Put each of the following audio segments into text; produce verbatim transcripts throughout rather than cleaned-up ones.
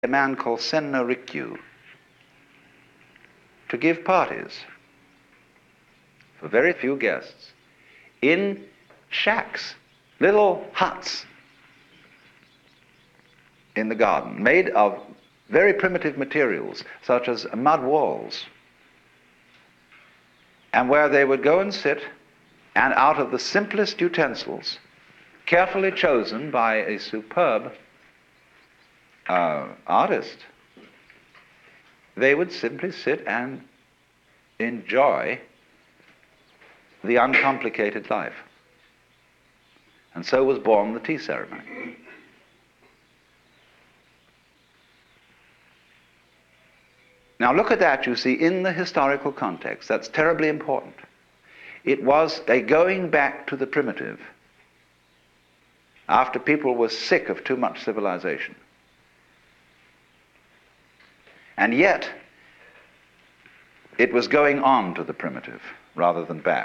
a man called Senno Rikyu to give parties for very few guests in shacks, little huts in the garden, made of very primitive materials, such as mud walls, and where they would go and sit, and out of the simplest utensils, carefully chosen by a superb uh, artist, they would simply sit and enjoy the uncomplicated life. And so was born the tea ceremony. Now look at that, you see, in the historical context. That's terribly important. It was a going back to the primitive after people were sick of too much civilization. And yet, it was going on to the primitive rather than back.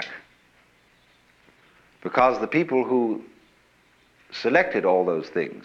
Because the people who selected all those things,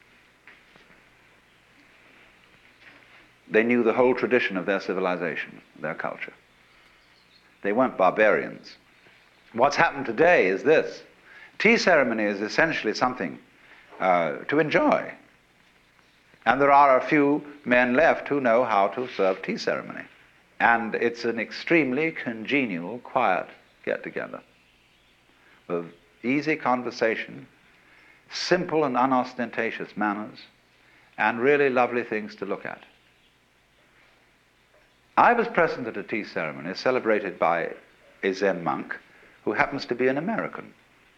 they knew the whole tradition of their civilization, their culture. They weren't barbarians. What's happened today is this. Tea ceremony is essentially something uh, to enjoy. And there are a few men left who know how to serve tea ceremony. And it's an extremely congenial, quiet get-together with easy conversation, simple and unostentatious manners, and really lovely things to look at. I was present at a tea ceremony celebrated by a Zen monk who happens to be an American.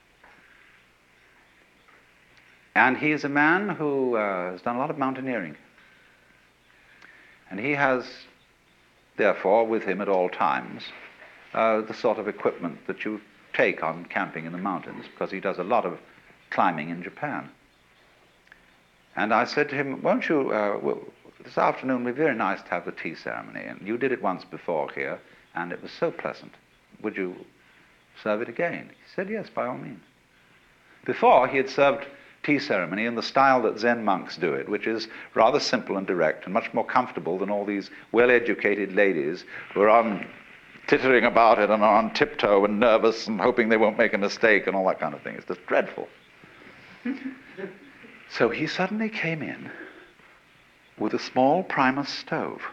And he is a man who uh, has done a lot of mountaineering. And he has, therefore, with him at all times, uh, the sort of equipment that you take on camping in the mountains, because he does a lot of climbing in Japan. And I said to him, won't you, uh, well, this afternoon would be very nice to have the tea ceremony, and you did it once before here, and it was so pleasant. Would you serve it again? He said, yes, by all means. Before, he had served tea ceremony in the style that Zen monks do it, which is rather simple and direct and much more comfortable than all these well-educated ladies who are on tittering about it and are on tiptoe and nervous and hoping they won't make a mistake and all that kind of thing. It's just dreadful. So he suddenly came in with a small Primus stove.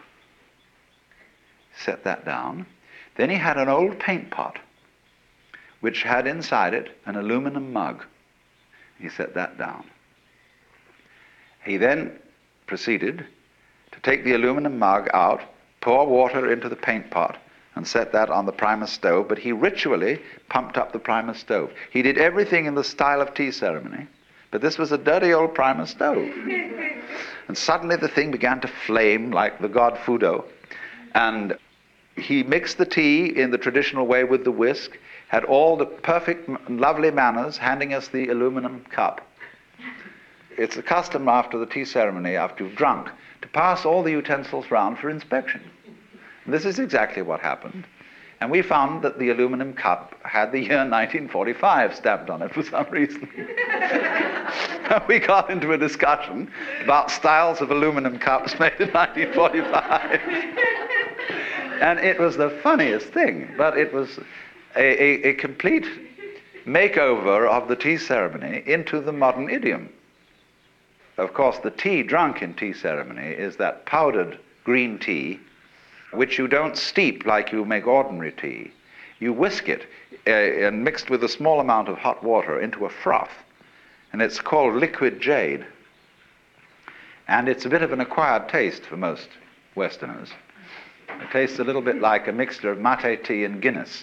Set that down. Then he had an old paint pot which had inside it an aluminum mug. He set that down. He then proceeded to take the aluminum mug out, pour water into the paint pot, and set that on the Primus stove, but he ritually pumped up the Primus stove. He did everything in the style of tea ceremony, but this was a dirty old Primus stove. And suddenly the thing began to flame like the god Fudo, and he mixed the tea in the traditional way with the whisk, had all the perfect, lovely manners, handing us the aluminum cup. It's a custom after the tea ceremony, after you've drunk, to pass all the utensils round for inspection. And this is exactly what happened. And we found that the aluminum cup had the year nineteen forty-five stamped on it for some reason. We got into a discussion about styles of aluminum cups made in nineteen forty-five. And it was the funniest thing, but it was a, a, a complete makeover of the tea ceremony into the modern idiom. Of course, the tea drunk in tea ceremony is that powdered green tea, which you don't steep like you make ordinary tea. You whisk it uh, and mixed with a small amount of hot water into a froth. And it's called liquid jade. And it's a bit of an acquired taste for most Westerners. It tastes a little bit like a mixture of mate tea and Guinness.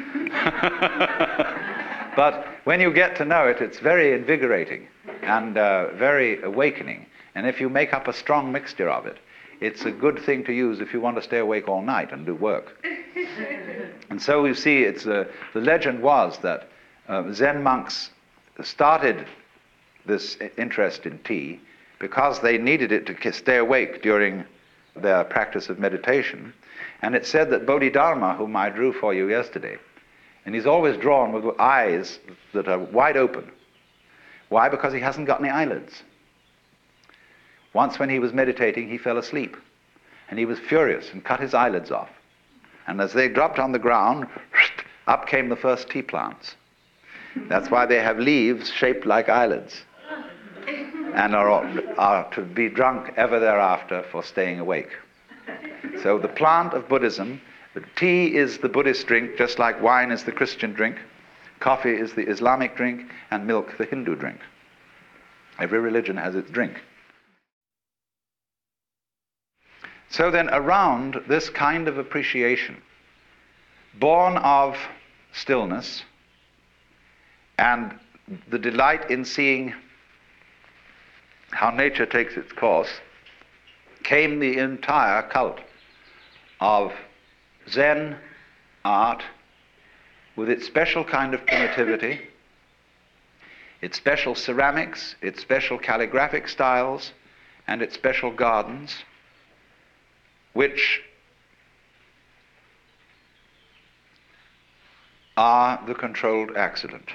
But when you get to know it, it's very invigorating and uh, very awakening. And if you make up a strong mixture of it, it's a good thing to use if you want to stay awake all night and do work. And so you see, it's uh, the legend was that uh, Zen monks started this interest in tea because they needed it to stay awake during their practice of meditation. And it said that Bodhidharma, whom I drew for you yesterday, and he's always drawn with eyes that are wide open. Why? Because he hasn't got any eyelids. Once when he was meditating, he fell asleep. And he was furious and cut his eyelids off. And as they dropped on the ground, up came the first tea plants. That's why they have leaves shaped like eyelids and are, are to be drunk ever thereafter for staying awake. So the plant of Buddhism, tea is the Buddhist drink, just like wine is the Christian drink, coffee is the Islamic drink, and milk the Hindu drink. Every religion has its drink. So then around this kind of appreciation, born of stillness and the delight in seeing how nature takes its course, came the entire cult of Zen art with its special kind of primitivity, its special ceramics, its special calligraphic styles, and its special gardens, which are the controlled accident.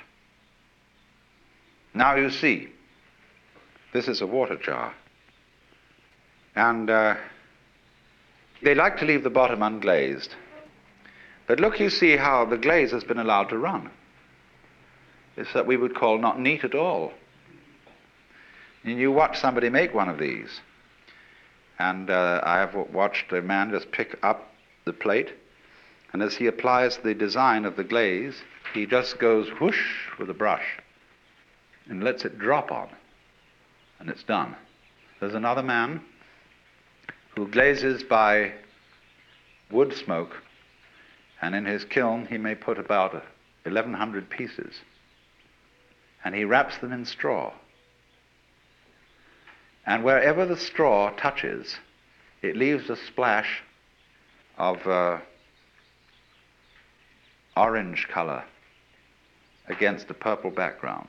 Now you see, this is a water jar, and uh, they like to leave the bottom unglazed. But look, you see how the glaze has been allowed to run. It's that we would call not neat at all. And you watch somebody make one of these, and uh, I have watched a man just pick up the plate, and as he applies the design of the glaze, he just goes whoosh with a brush and lets it drop on, and it's done. There's another man who glazes by wood smoke, and in his kiln he may put about eleven hundred pieces, and he wraps them in straw. And wherever the straw touches, it leaves a splash of uh, orange color against a purple background.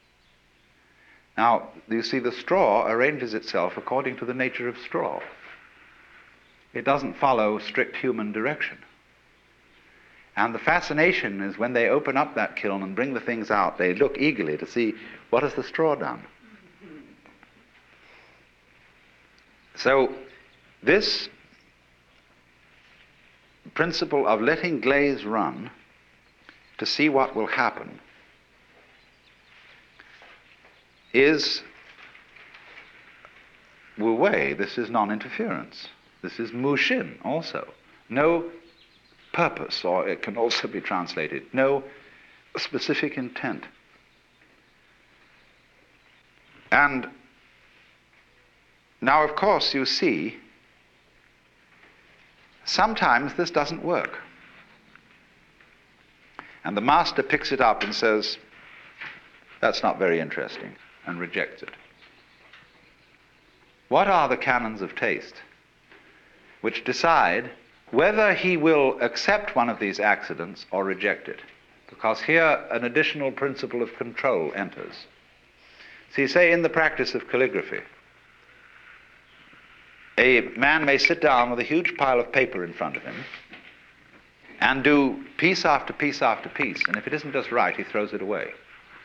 Now, you see, the straw arranges itself according to the nature of straw. It doesn't follow strict human direction. And the fascination is when they open up that kiln and bring the things out, they look eagerly to see, what has the straw done? So this principle of letting glaze run to see what will happen is wu wei. This is non-interference. This is mu shin also. No purpose, or it can also be translated, no specific intent. And now, of course, you see, sometimes this doesn't work. And the master picks it up and says, that's not very interesting, and rejects it. What are the canons of taste which decide whether he will accept one of these accidents or reject it? Because here an additional principle of control enters. See, say in the practice of calligraphy, a man may sit down with a huge pile of paper in front of him and do piece after piece after piece, and if it isn't just right, he throws it away.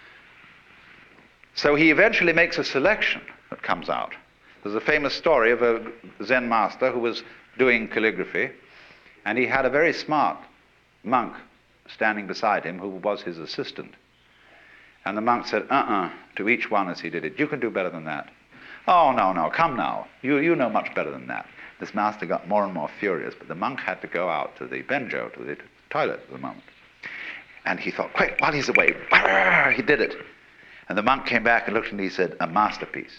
So he eventually makes a selection that comes out. There's a famous story of a Zen master who was doing calligraphy, and he had a very smart monk standing beside him who was his assistant. And the monk said, uh-uh, to each one as he did it, you can do better than that. Oh, no, no, come now. You, you know much better than that. This master got more and more furious, but the monk had to go out to the benjo, to the toilet at the moment. And he thought, quick, while he's away, he did it. And the monk came back and looked and he said, a masterpiece.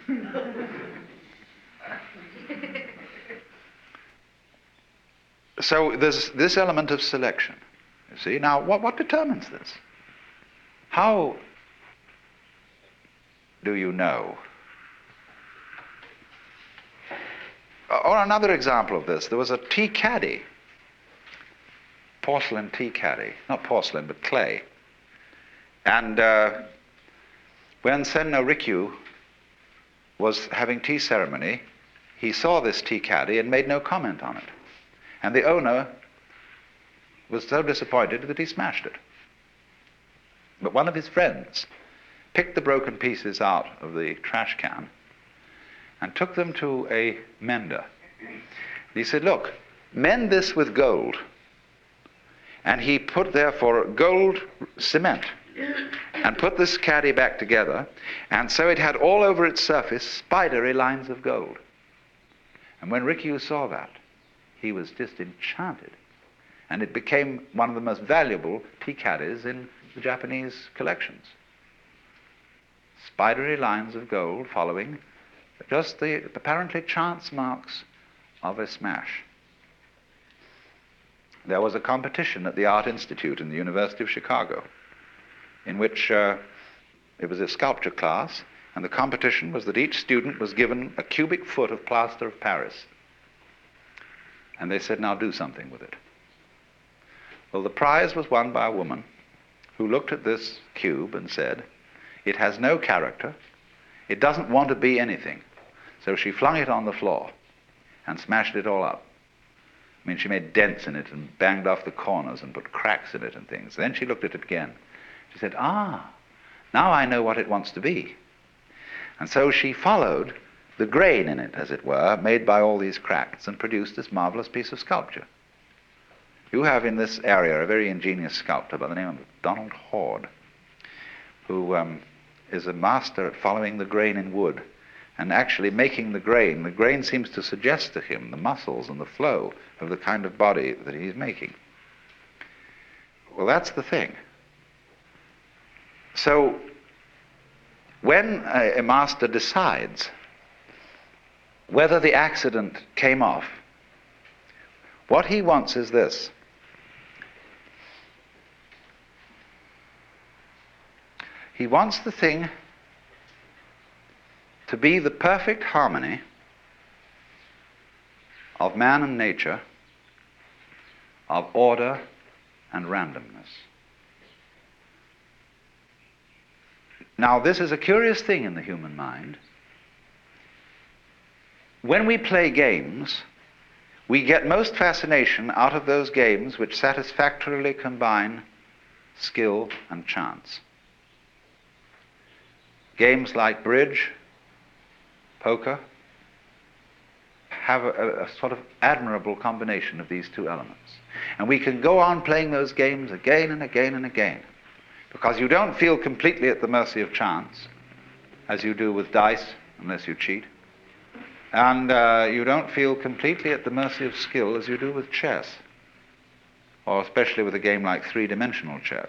So there's this element of selection, you see. Now, what, what determines this? How do you know? Or another example of this, there was a tea caddy, porcelain tea caddy, not porcelain, but clay. And uh, when Senno Rikyu was having tea ceremony, he saw this tea caddy and made no comment on it. And the owner was so disappointed that he smashed it. But one of his friends picked the broken pieces out of the trash can and took them to a mender. He said, look, mend this with gold. And he put therefore gold cement and put this caddy back together, and so it had all over its surface spidery lines of gold. And when Rikyū saw that, he was just enchanted. And it became one of the most valuable tea caddies in the Japanese collections. Spidery lines of gold following just the apparently chance marks of a smash. There was a competition at the Art Institute in the University of Chicago in which uh, it was a sculpture class, and the competition was that each student was given a cubic foot of plaster of Paris. And they said, now do something with it. Well, the prize was won by a woman who looked at this cube and said, it has no character, it doesn't want to be anything. So she flung it on the floor and smashed it all up. I mean, she made dents in it and banged off the corners and put cracks in it and things. Then she looked at it again. She said, ah, now I know what it wants to be. And so she followed the grain in it, as it were, made by all these cracks, and produced this marvelous piece of sculpture. You have in this area a very ingenious sculptor by the name of Donald Hord, who um, is a master at following the grain in wood and actually making the grain. The grain seems to suggest to him the muscles and the flow of the kind of body that he's making. Well, that's the thing. So, when a, a master decides whether the accident came off, what he wants is this. He wants the thing to be the perfect harmony of man and nature, of order and randomness. Now, this is a curious thing in the human mind. When we play games, we get most fascination out of those games which satisfactorily combine skill and chance. Games like bridge, poker, have a, a sort of admirable combination of these two elements. And we can go on playing those games again and again and again, because you don't feel completely at the mercy of chance, as you do with dice, unless you cheat. And uh, you don't feel completely at the mercy of skill as you do with chess, or especially with a game like three-dimensional chess.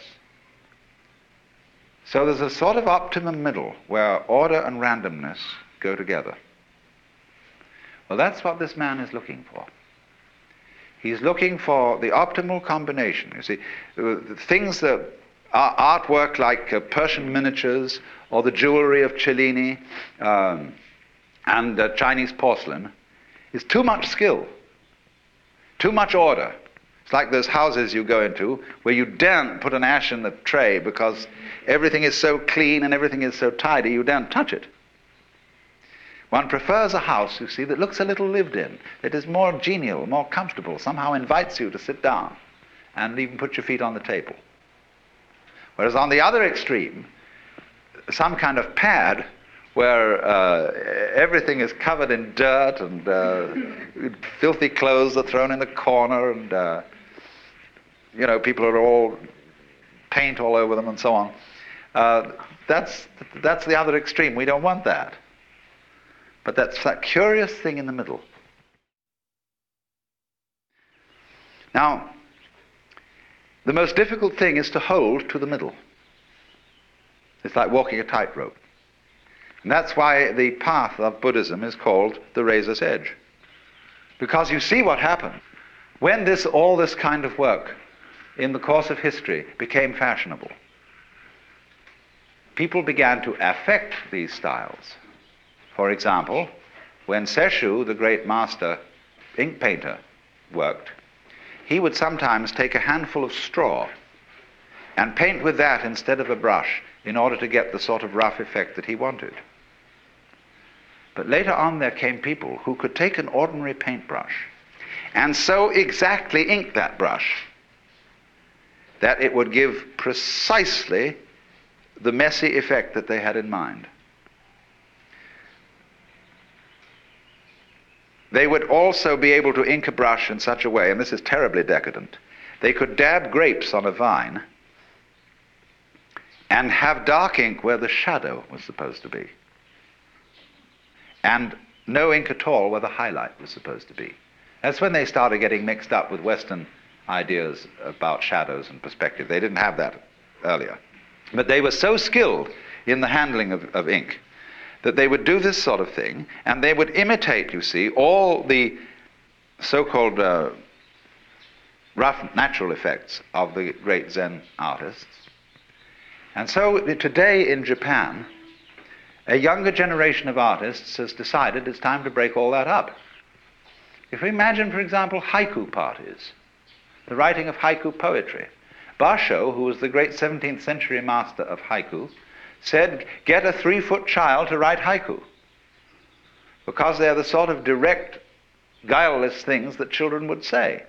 So there's a sort of optimum middle where order and randomness go together. Well, that's what this man is looking for. He's looking for the optimal combination. You see, the things that are artwork like uh, Persian miniatures or the jewelry of Cellini um, and uh, Chinese porcelain is too much skill, too much order. It's like those houses you go into where you daren't put an ash in the tray because everything is so clean and everything is so tidy, you daren't touch it. One prefers a house, you see, that looks a little lived in, that is more genial, more comfortable, somehow invites you to sit down and even put your feet on the table. Whereas on the other extreme, some kind of pad where uh, everything is covered in dirt and uh, filthy clothes are thrown in the corner and, uh, you know, people are all paint all over them and so on. Uh, that's, that's the other extreme. We don't want that. But that's that curious thing in the middle. Now, the most difficult thing is to hold to the middle. It's like walking a tightrope. And that's why the path of Buddhism is called the razor's edge. Because you see what happened. When this, all this kind of work in the course of history became fashionable, people began to affect these styles. For example, when Sesshu, the great master ink painter, worked, he would sometimes take a handful of straw and paint with that instead of a brush in order to get the sort of rough effect that he wanted. But later on there came people who could take an ordinary paintbrush and so exactly ink that brush that it would give precisely the messy effect that they had in mind. they would also be able to ink a brush in such a way, and this is terribly decadent, they could dab grapes on a vine and have dark ink where the shadow was supposed to be, and no ink at all where the highlight was supposed to be. That's when they started getting mixed up with Western ideas about shadows and perspective. They didn't have that earlier. But they were so skilled in the handling of, of ink that they would do this sort of thing, and they would imitate, you see, all the so-called uh, rough natural effects of the great Zen artists. And so today in Japan, a younger generation of artists has decided it's time to break all that up. If we imagine, for example, haiku parties, the writing of haiku poetry. Basho, who was the great seventeenth century master of haiku, said, get a three-foot child to write haiku, because they're the sort of direct, guileless things that children would say.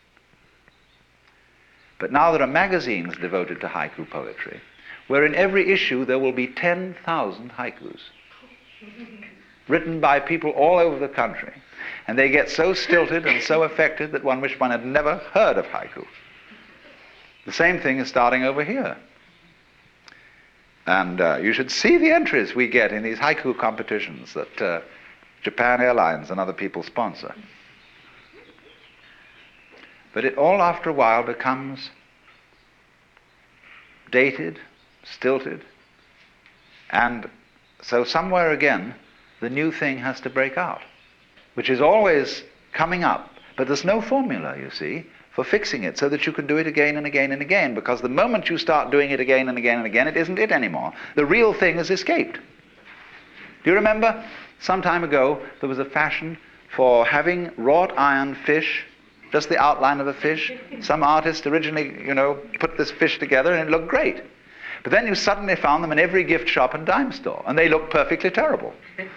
But now there are magazines devoted to haiku poetry, where in every issue there will be ten thousand haikus, written by people all over the country. And they get so stilted and so affected that one wished one had never heard of haiku. The same thing is starting over here. And uh, you should see the entries we get in these haiku competitions that uh, Japan Airlines and other people sponsor. But it all after a while becomes dated, stilted, and so somewhere again the new thing has to break out, which is always coming up, but there's no formula, you see, for fixing it so that you can do it again and again and again, because the moment you start doing it again and again and again, it isn't it anymore. The real thing has escaped. Do you remember some time ago there was a fashion for having wrought iron fish, just the outline of a fish? Some artist originally, you know, put this fish together and it looked great. But then you suddenly found them in every gift shop and dime store, and they looked perfectly terrible.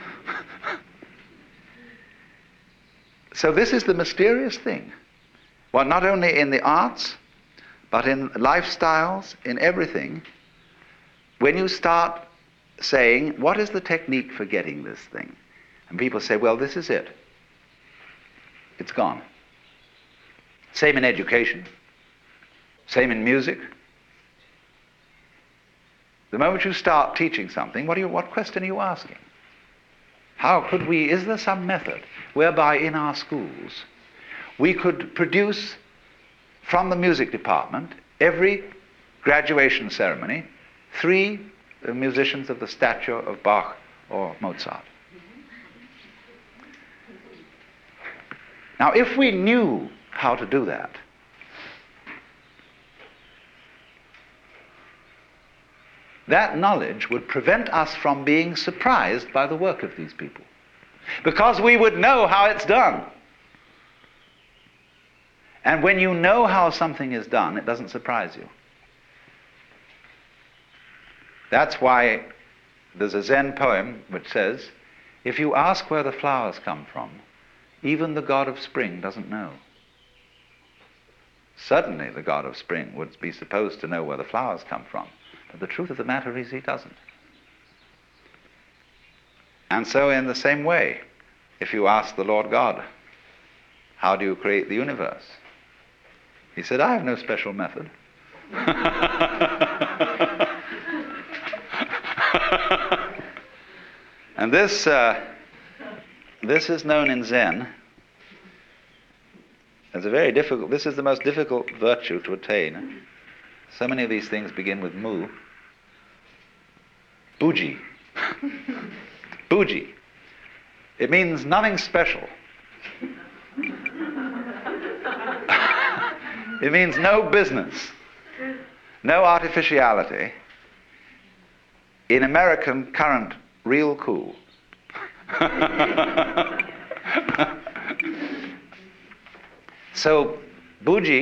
So this is the mysterious thing. Well, not only in the arts, but in lifestyles, in everything. When you start saying, what is the technique for getting this thing? And people say, well, this is it. It's gone. Same in education. Same in music. The moment you start teaching something, what, are you, what question are you asking? How could we, is there some method whereby in our schools we could produce from the music department, every graduation ceremony, three musicians of the stature of Bach or Mozart? Now, if we knew how to do that, that knowledge would prevent us from being surprised by the work of these people, because we would know how it's done. And when you know how something is done, it doesn't surprise you. That's why there's a Zen poem which says, if you ask where the flowers come from, even the god of spring doesn't know. Certainly the god of spring would be supposed to know where the flowers come from, but the truth of the matter is he doesn't. And so in the same way, if you ask the Lord God, how do you create the universe? He said, I have no special method. And this, uh, this is known in Zen as a very difficult, this is the most difficult virtue to attain. So many of these things begin with mu. Buji. Buji. It means nothing special. It means no business, no artificiality. In American current, real cool. So, Buji